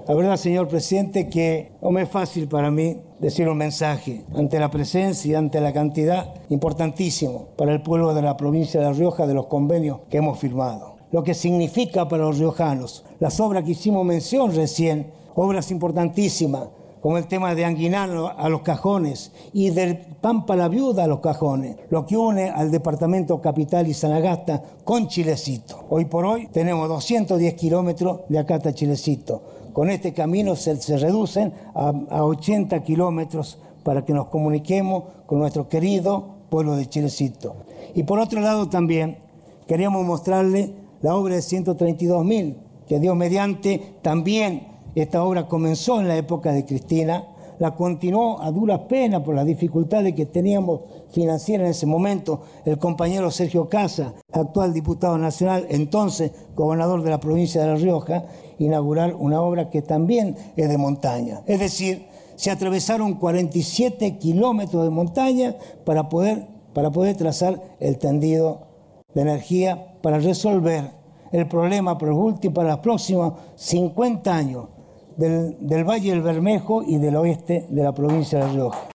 La verdad, señor presidente, que no me es fácil para mí decir un mensaje ante la presencia y ante la cantidad importantísimo para el pueblo de la provincia de La Rioja de los convenios que hemos firmado. Lo que significa para los riojanos, las obras que hicimos mención recién, obras importantísimas, como el tema de Anguinano a Los Cajones y del Pampa la Viuda a Los Cajones, lo que une al departamento Capital y Sanagasta con Chilecito. Hoy por hoy tenemos 210 kilómetros de acá hasta Chilecito. Con este camino se reducen a 80 kilómetros para que nos comuniquemos con nuestro querido pueblo de Chilecito. Y por otro lado también queríamos mostrarle la obra de 132.000, que Dios mediante también. Esta obra comenzó en la época de Cristina, la continuó a duras penas por las dificultades que teníamos financieras en ese momento. El compañero Sergio Casa, actual diputado nacional, entonces gobernador de la provincia de La Rioja, inaugurar una obra que también es de montaña. Es decir, se atravesaron 47 kilómetros de montaña para poder trazar el tendido de energía para resolver el problema para los próximos 50 años del Valle del Bermejo y del oeste de la provincia de La Rioja.